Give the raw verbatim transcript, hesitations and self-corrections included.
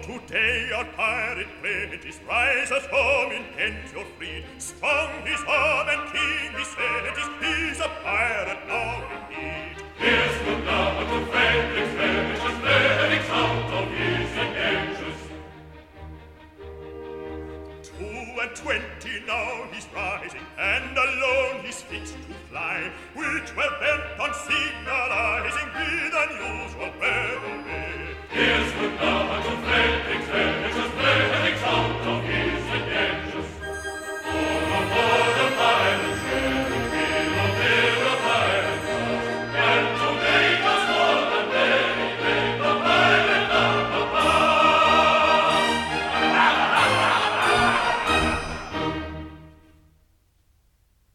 today our pirate Cletus rises home intent your freed. Strong his arm and keen his head is, he's a pirate now indeed. Here's the number to Frederick's religious Frederick's out of his adventures. Two and twenty now he's rising, and alone he's fixed to fly, which were bent on signalizing with unusual revelry. Here's the number to Frederick's